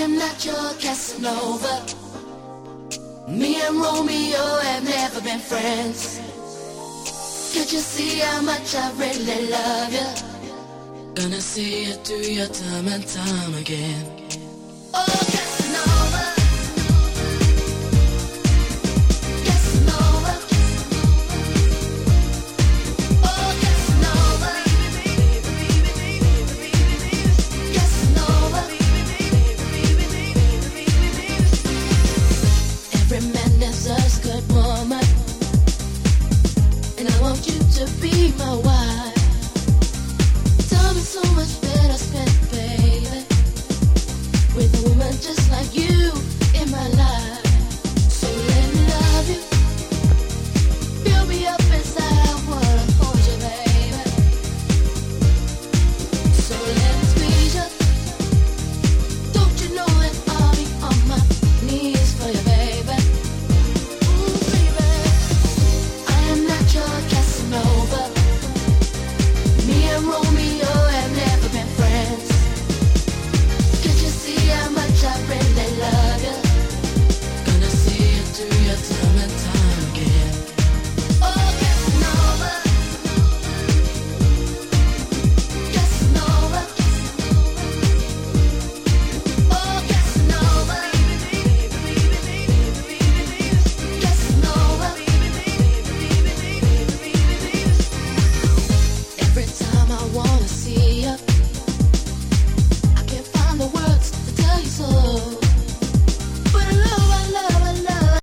am not your Casanova. Me and Romeo have never been friends. Can't you see how much I really love you? Gonna see you through your time and time again.